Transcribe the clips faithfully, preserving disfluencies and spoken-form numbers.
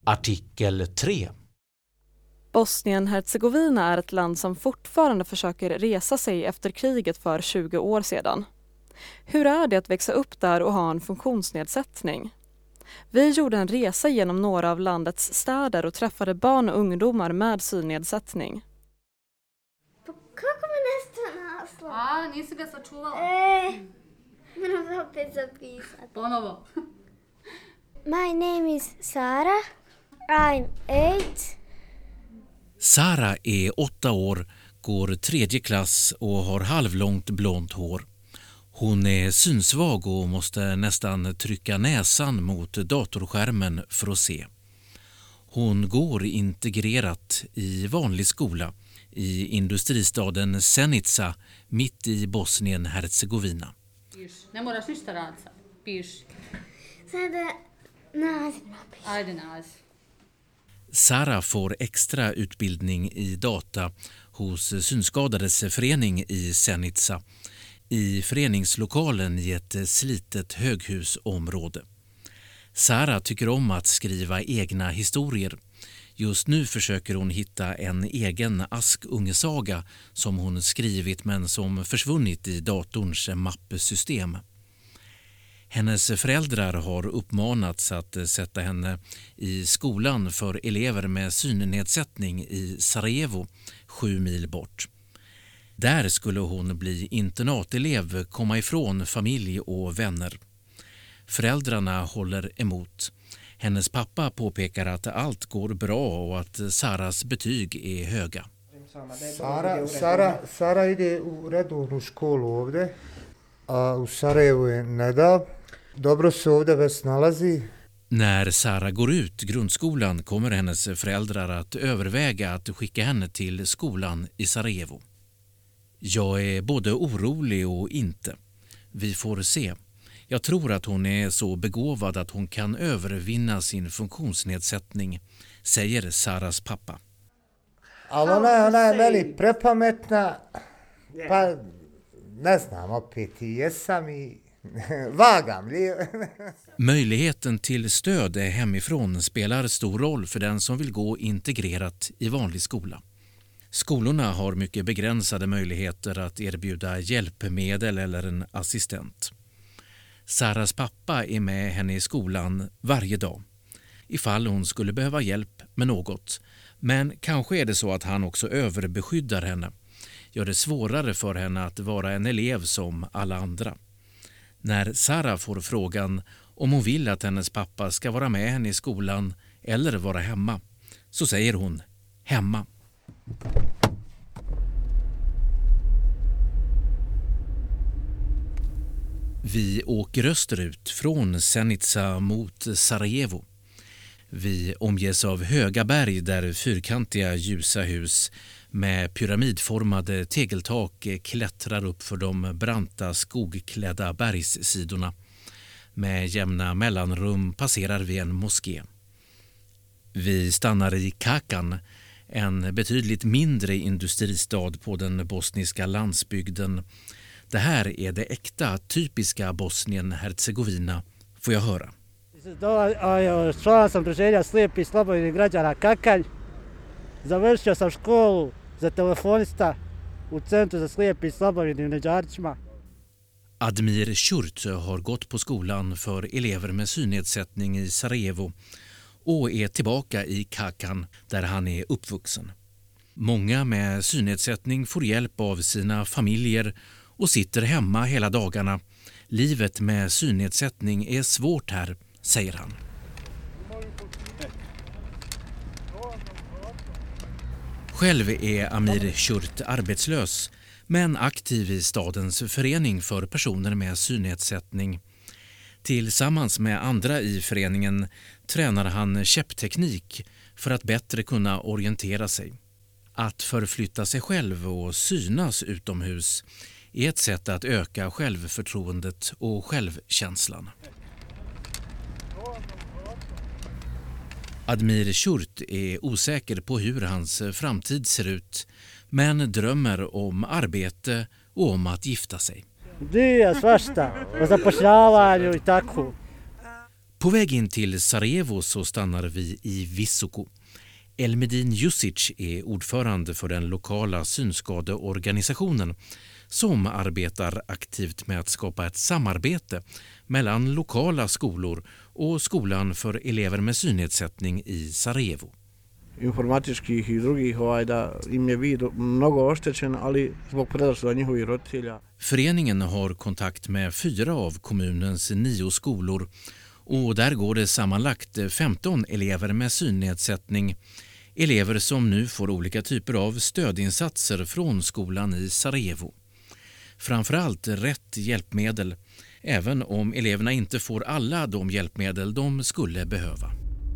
Artikel tre. Bosnien-Hercegovina är ett land som fortfarande försöker resa sig efter kriget för tjugo år sedan. Hur är det att växa upp där och ha en funktionsnedsättning? Vi gjorde en resa genom några av landets städer och träffade barn och ungdomar med synnedsättning. Kako me nestane naslov? A, nisi ga sačuvala? E, moram opet zapisati. Ponovo. My name is Sara. I'm eight. Sara är åtta år, går tredje klass och har halvlångt blont hår. Hon är synsvag och måste nästan trycka näsan mot datorskärmen för att se. Hon går integrerat i vanlig skola i industristaden Zenica mitt i Bosnien-Hercegovina. Ne moraš ništa raditi sad. Piši. Sada naziv napiši. Ajde naziv. Sara får extra utbildning i data hos Synskadades förening i Zenica, i föreningslokalen i ett slitet höghusområde. Sara tycker om att skriva egna historier. Just nu försöker hon hitta en egen Askungesaga som hon skrivit men som försvunnit i datorns mappsystem. Hennes föräldrar har uppmanats att sätta henne i skolan för elever med synnedsättning i Sarajevo, sju mil bort. Där skulle hon bli internatelev, komma ifrån familj och vänner. Föräldrarna håller emot. Hennes pappa påpekar att allt går bra och att Saras betyg är höga. Sara, Sara, Sara ide u redovnu školu ovdje, a u Sarajevu je Neda. Dobro se ovdje već nalazi. När Sara går ut grundskolan kommer hennes föräldrar att överväga att skicka henne till skolan i Sarajevo. Jag är både orolig och inte. Vi får se. Jag tror att hon är så begåvad att hon kan övervinna sin funktionsnedsättning, säger Saras pappa. Ali ona je, ona je meni prepametna, pa ne znam, opet i jesam i vagam. Möjligheten till stöd hemifrån spelar stor roll för den som vill gå integrerat i vanlig skola. Skolorna har mycket begränsade möjligheter att erbjuda hjälpmedel eller en assistent. Saras pappa är med henne i skolan varje dag, ifall hon skulle behöva hjälp med något. Men kanske är det så att han också överbeskyddar henne, gör det svårare för henne att vara en elev som alla andra. När Sara får frågan om hon vill att hennes pappa ska vara med henne i skolan eller vara hemma, så säger hon hemma. Vi åker österut från Zenica mot Sarajevo. Vi omges av höga berg där fyrkantiga ljusa hus med pyramidformade tegeltak klättrar upp för de branta skogklädda bergssidorna. Med jämna mellanrum passerar vi en moské. Vi stannar i Kakan, en betydligt mindre industristad på den bosniska landsbygden. Det här är det äkta, typiska Bosnien-Hercegovina, får jag höra. Član sam druženja slijepih slobodnih građana Kakalj. Završio sam školu za telefonista u centru za slijepih slobodnih Neđarčima. Admir Şurt har gått på skolan för elever med synnedsättning i Sarajevo och är tillbaka i Kakan där han är uppvuxen. Många med synnedsättning får hjälp av sina familjer och sitter hemma hela dagarna. Livet med synnedsättning är svårt här, säger han. Själv är Amir Şurt arbetslös, men aktiv i stadens förening för personer med synnedsättning. Tillsammans med andra i föreningen tränar han käppteknik för att bättre kunna orientera sig. Att förflytta sig själv och synas utomhus är ett sätt att öka självförtroendet och självkänslan. Admir Şurt är osäker på hur hans framtid ser ut, men drömmer om arbete och om att gifta sig. Dija, svašta, o zapošljavanju i tako. På väg in till Sarajevo så stannar vi i Visoko. Elmedin Jusic är ordförande för den lokala synskadeorganisationen som arbetar aktivt med att skapa ett samarbete mellan lokala skolor och skolan för elever med synnedsättning i Sarajevo. Informatičkih i drugih ovaj, da im je vid mnogo oštećen, ali zbog predrasuda njihovih roditelja. Föreningen har kontakt med fyra av kommunens nio skolor och där går det sammanlagt femton elever med synnedsättning. Elever som nu får olika typer av stödinsatser från skolan i Sarajevo. Framförallt rätt hjälpmedel, även om eleverna inte får alla de hjälpmedel de skulle behöva.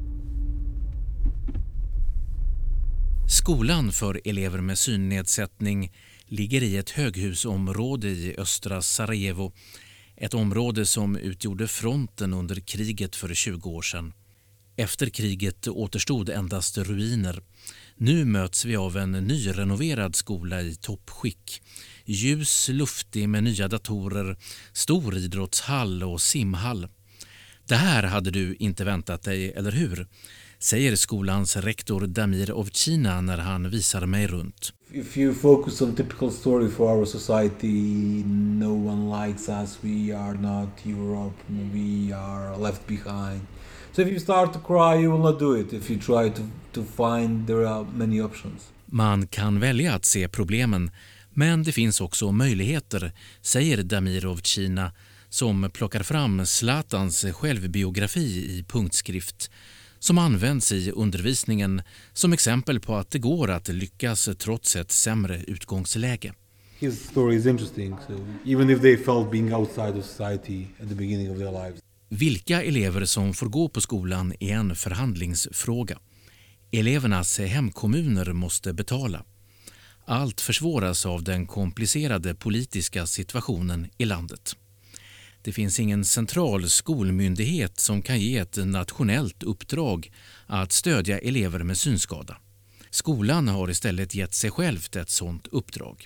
Skolan för elever med synnedsättning ligger i ett höghusområde i östra Sarajevo. Ett område som utgjorde fronten under kriget för tjugo år sedan. Efter kriget återstod endast ruiner. Nu möts vi av en nyrenoverad skola i toppskick. Ljus, luftig med nya datorer, stor idrottshall och simhall. Det här hade du inte väntat dig, eller hur? Säger skolans rektor Damir Ovchina när han visar mig runt. If you focus on typical story for our society, no one likes us, we are not Europe, we are left behind. So if you start to cry, you will not do it. If you try to, to find, there are many options. Man kan välja att se problemen, men det finns också möjligheter, säger Damir Ovchina som plockar fram Zlatans självbiografi i punktskrift som används i undervisningen som exempel på att det går att lyckas trots ett sämre utgångsläge. His story is interesting, so even if they felt being outside of society at the beginning of their lives. Vilka elever som får gå på skolan är en förhandlingsfråga. Elevernas hemkommuner måste betala. Allt försvåras av den komplicerade politiska situationen i landet. Det finns ingen central skolmyndighet som kan ge ett nationellt uppdrag att stödja elever med synskada. Skolan har istället gett sig självt ett sådant uppdrag.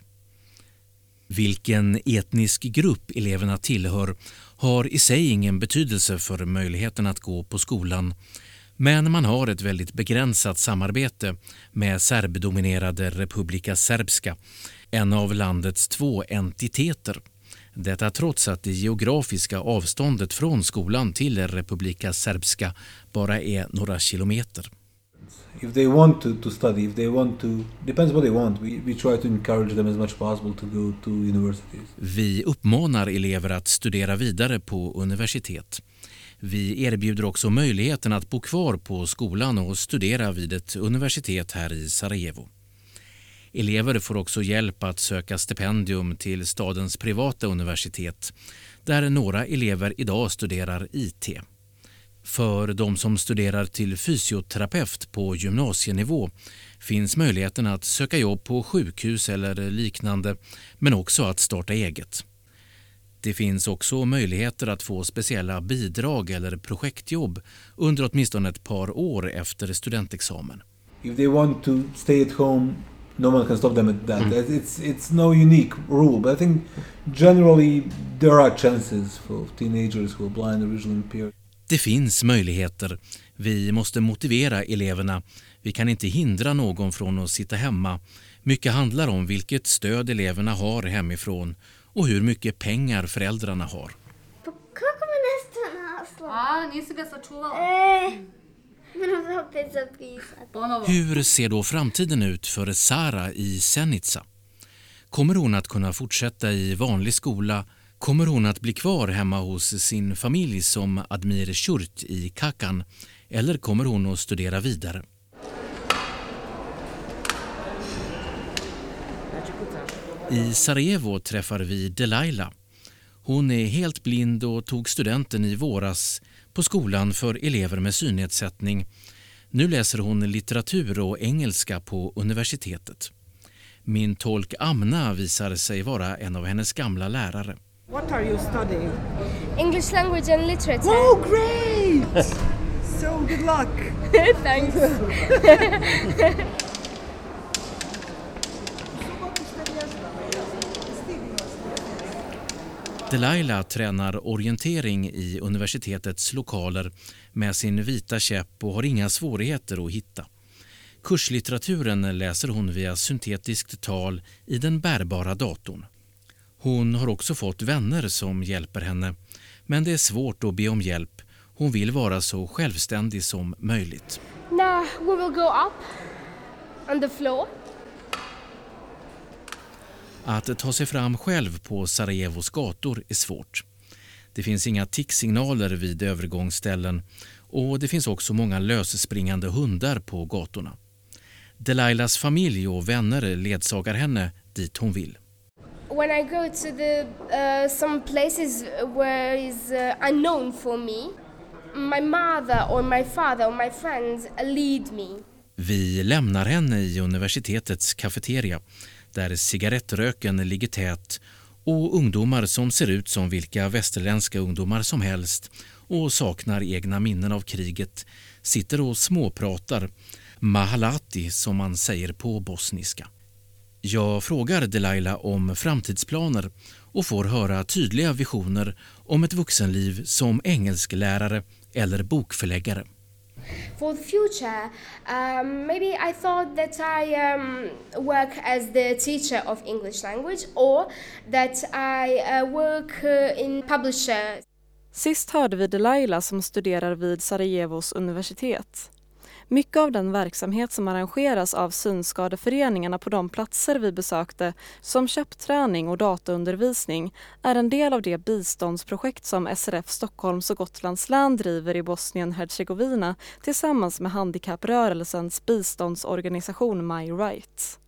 Vilken etnisk grupp eleverna tillhör har i sig ingen betydelse för möjligheten att gå på skolan, men man har ett väldigt begränsat samarbete med serbdominerade Republika Srpska, en av landets två entiteter. Detta trots att det geografiska avståndet från skolan till Republika Srpska bara är några kilometer. If they want to, to study, if they want to, depends what they want. We, we try to encourage them as much possible to go to universities. Vi uppmanar elever att studera vidare på universitet. Vi erbjuder också möjligheten att bo kvar på skolan och studera vid ett universitet här i Sarajevo. Elever får också hjälp att söka stipendium till stadens privata universitet, där några elever idag studerar I T. För de som studerar till fysioterapeut på gymnasienivå finns möjligheten att söka jobb på sjukhus eller liknande, men också att starta eget. Det finns också möjligheter att få speciella bidrag eller projektjobb under åtminstone ett par år efter studentexamen. If they want to stay at home, no one can stop them at that. It's it's no unique rule, but I think generally there are chances for teenagers who are blind or visually impaired. Det finns möjligheter. Vi måste motivera eleverna. Vi kan inte hindra någon från att sitta hemma. Mycket handlar om vilket stöd eleverna har hemifrån och hur mycket pengar föräldrarna har. Kako me nestane naslov? A, nisi ga sačuvala? E, moram opet zapisati. Ponovo. Hur ser då framtiden ut för Sara i Zenica? Kommer hon att kunna fortsätta i vanlig skola? Kommer hon att bli kvar hemma hos sin familj som Admir Shurt i Kakan? Eller kommer hon att studera vidare? I Sarajevo träffar vi Delaila. Hon är helt blind och tog studenten i våras på skolan för elever med synnedsättning. Nu läser hon litteratur och engelska på universitetet. Min tolk Amna visar sig vara en av hennes gamla lärare. What are you studying? English language and literature. Oh, great! So good luck. Thanks. Delilah tränar orientering i universitetets lokaler med sin vita käpp och har inga svårigheter att hitta. Kurslitteraturen läser hon via syntetiskt tal i den bärbara datorn. Hon har också fått vänner som hjälper henne, men det är svårt att be om hjälp. Hon vill vara så självständig som möjligt. Now we will go up on the floor. Att ta sig fram själv på Sarajevos gator är svårt. Det finns inga ticksignaler vid övergångsställen och det finns också många lösspringande hundar på gatorna. Delilahs familj och vänner ledsagar henne dit hon vill. When I go to the uh, some places where is uh, unknown for me, my mother or my father or my friends lead me. Vi lämnar henne i universitetets kafeteria där cigarettröken ligger tät och ungdomar som ser ut som vilka västerländska ungdomar som helst och saknar egna minnen av kriget sitter och småpratar, mahalati som man säger på bosniska. Jag frågar Delilah om framtidsplaner och får höra tydliga visioner om ett vuxenliv som engelsklärare eller bokförläggare. For the future, um, maybe I thought that I um, work as the teacher of English language or that I uh, work uh, in publisher. Sist hörde vi Delilah som studerar vid Sarajevos universitet. Mycket av den verksamhet som arrangeras av synskadeföreningarna på de platser vi besökte, som köpträning och dataundervisning, är en del av det biståndsprojekt som S R F Stockholms och Gotlands län driver i Bosnien-Hercegovina tillsammans med handikapprörelsens biståndsorganisation My Rights.